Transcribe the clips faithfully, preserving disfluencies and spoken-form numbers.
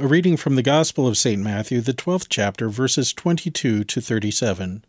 A reading from the Gospel of Saint Matthew, the twelfth chapter, verses twenty-two to thirty-seven.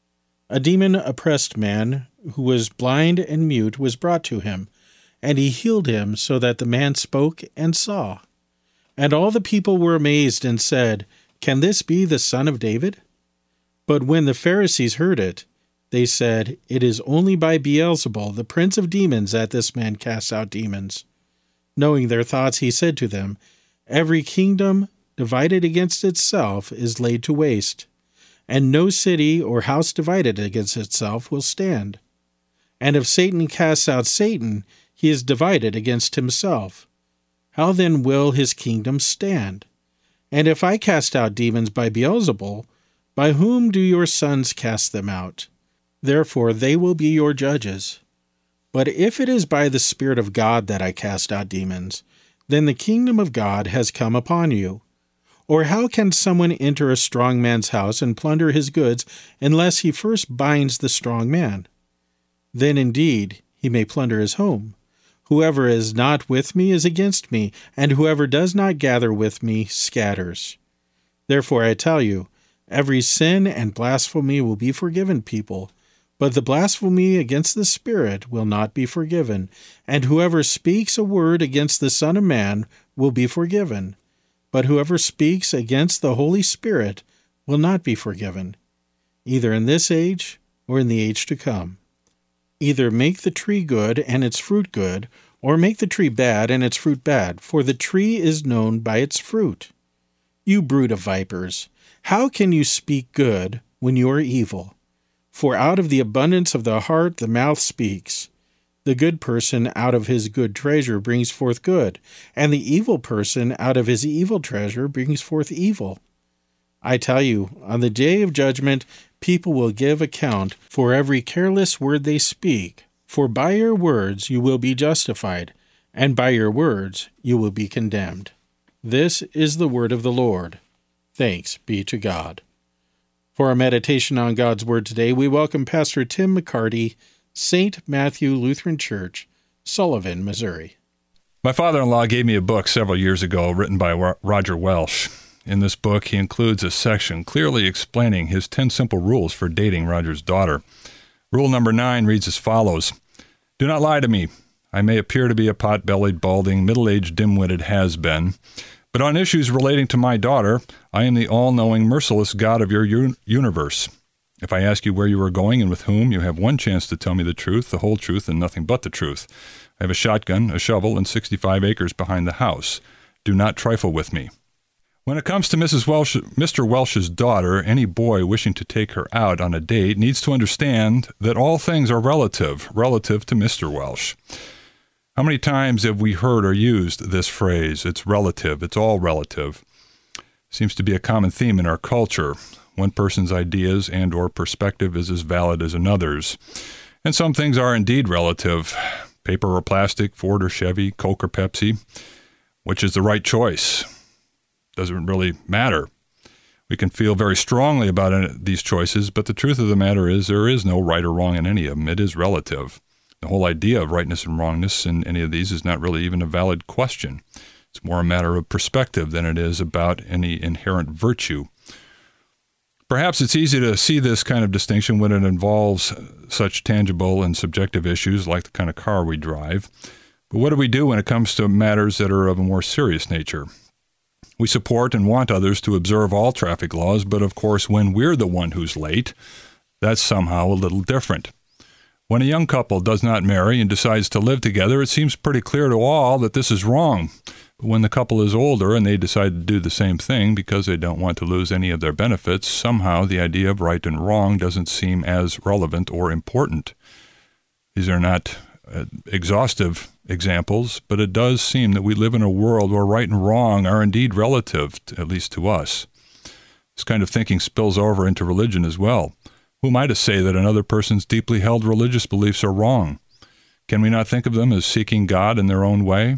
A demon-oppressed man who was blind and mute was brought to him, and he healed him so that the man spoke and saw. And all the people were amazed and said, "Can this be the Son of David?" But when the Pharisees heard it, they said, "It is only by Beelzebul, the prince of demons, that this man casts out demons." Knowing their thoughts, he said to them, "Every kingdom divided against itself is laid to waste, and no city or house divided against itself will stand. And if Satan casts out Satan, he is divided against himself. How then will his kingdom stand? And if I cast out demons by Beelzebul, by whom do your sons cast them out? Therefore they will be your judges. But if it is by the Spirit of God that I cast out demons, then the kingdom of God has come upon you. Or how can someone enter a strong man's house and plunder his goods unless he first binds the strong man? Then indeed he may plunder his home. Whoever is not with me is against me, and whoever does not gather with me scatters. Therefore I tell you, every sin and blasphemy will be forgiven people, but the blasphemy against the Spirit will not be forgiven, and whoever speaks a word against the Son of Man will be forgiven. But whoever speaks against the Holy Spirit will not be forgiven, either in this age or in the age to come. Either make the tree good and its fruit good, or make the tree bad and its fruit bad, for the tree is known by its fruit. You brood of vipers, how can you speak good when you are evil? For out of the abundance of the heart the mouth speaks. The good person out of his good treasure brings forth good, and the evil person out of his evil treasure brings forth evil. I tell you, on the day of judgment, people will give account for every careless word they speak. For by your words you will be justified, and by your words you will be condemned. This is the word of the Lord. Thanks be to God. For our meditation on God's Word today, we welcome Pastor Tim McCarty, Saint Matthew Lutheran Church, Sullivan, Missouri. My father-in-law gave me a book several years ago written by Roger Welsh. In this book, he includes a section clearly explaining his ten simple rules for dating Roger's daughter. Rule number nine reads as follows: Do not lie to me. I may appear to be a pot-bellied, balding, middle-aged, dim-witted has-been, but on issues relating to my daughter, I am the all-knowing, merciless God of your un- universe. If I ask you where you are going and with whom, you have one chance to tell me the truth, the whole truth, and nothing but the truth. I have a shotgun, a shovel, and sixty-five acres behind the house. Do not trifle with me. When it comes to Missus Welsh, Mister Welsh's daughter, any boy wishing to take her out on a date needs to understand that all things are relative, relative to Mister Welsh. How many times have we heard or used this phrase? It's relative. It's all relative. Seems to be a common theme in our culture. One person's ideas and or perspective is as valid as another's. And some things are indeed relative. Paper or plastic, Ford or Chevy, Coke or Pepsi. Which is the right choice? Doesn't really matter. We can feel very strongly about these choices, but the truth of the matter is there is no right or wrong in any of them. It is relative. The whole idea of rightness and wrongness in any of these is not really even a valid question. It's more a matter of perspective than it is about any inherent virtue. Perhaps it's easy to see this kind of distinction when it involves such tangible and subjective issues like the kind of car we drive. But what do we do when it comes to matters that are of a more serious nature? We support and want others to observe all traffic laws, but of course when we're the one who's late, that's somehow a little different. When a young couple does not marry and decides to live together, it seems pretty clear to all that this is wrong. But when the couple is older and they decide to do the same thing because they don't want to lose any of their benefits, somehow the idea of right and wrong doesn't seem as relevant or important. These are not uh, exhaustive examples, but it does seem that we live in a world where right and wrong are indeed relative, to, at least to us. This kind of thinking spills over into religion as well. Who am I to say that another person's deeply held religious beliefs are wrong? Can we not think of them as seeking God in their own way?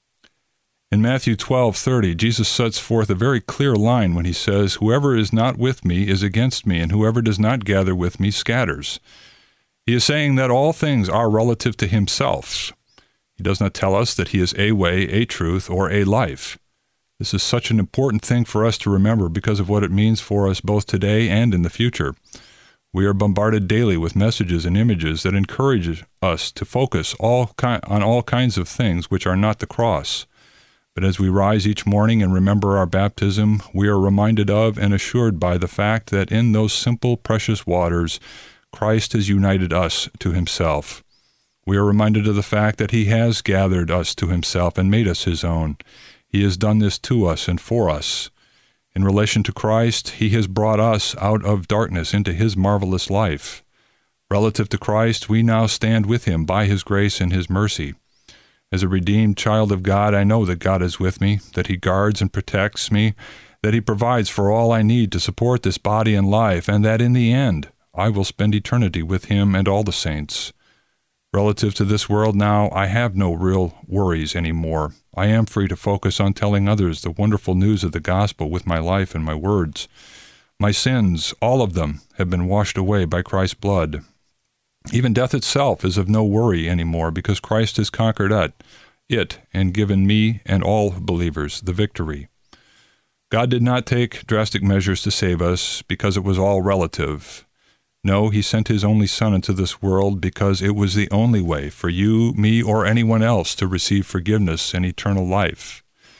In Matthew twelve thirty, Jesus sets forth a very clear line when he says, "Whoever is not with me is against me, and whoever does not gather with me scatters." He is saying that all things are relative to himself. He does not tell us that he is a way, a truth, or a life. This is such an important thing for us to remember because of what it means for us both today and in the future. We are bombarded daily with messages and images that encourage us to focus all ki- on all kinds of things which are not the cross. But as we rise each morning and remember our baptism, we are reminded of and assured by the fact that in those simple, precious waters, Christ has united us to himself. We are reminded of the fact that he has gathered us to himself and made us his own. He has done this to us and for us. In relation to Christ, he has brought us out of darkness into his marvelous life. Relative to Christ, we now stand with him by his grace and his mercy. As a redeemed child of God, I know that God is with me, that he guards and protects me, that he provides for all I need to support this body and life, and that in the end, I will spend eternity with him and all the saints. Relative to this world now, I have no real worries anymore. I am free to focus on telling others the wonderful news of the gospel with my life and my words. My sins, all of them, have been washed away by Christ's blood. Even death itself is of no worry anymore because Christ has conquered it, it and given me and all believers the victory. God did not take drastic measures to save us because it was all relative. No, he sent his only Son into this world because it was the only way for you, me, or anyone else to receive forgiveness and eternal life.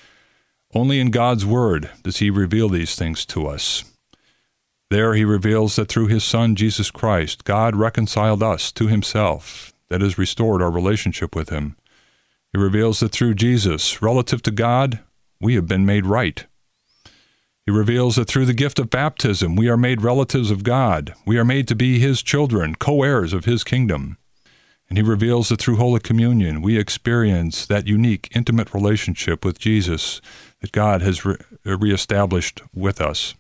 Only in God's Word does he reveal these things to us. There he reveals that through his Son, Jesus Christ, God reconciled us to himself, that is, restored our relationship with him. He reveals that through Jesus, relative to God, we have been made right. He reveals that through the gift of baptism, we are made relatives of God. We are made to be his children, co-heirs of his kingdom. And he reveals that through Holy Communion, we experience that unique, intimate relationship with Jesus that God has re- reestablished with us.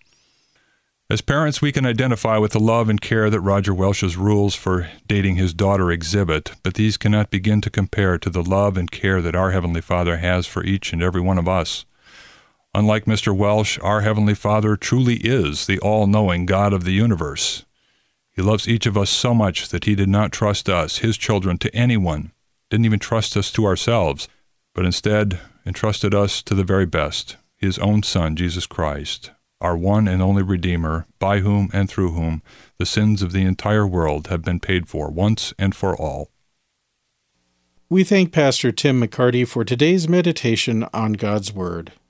As parents, we can identify with the love and care that Roger Welch's rules for dating his daughter exhibit, but these cannot begin to compare to the love and care that our Heavenly Father has for each and every one of us. Unlike Mister Welch, our Heavenly Father truly is the all-knowing God of the universe. He loves each of us so much that he did not trust us, his children, to anyone, didn't even trust us to ourselves, but instead entrusted us to the very best, his own Son, Jesus Christ, our one and only Redeemer, by whom and through whom the sins of the entire world have been paid for once and for all. We thank Pastor Tim McCarty for today's meditation on God's Word.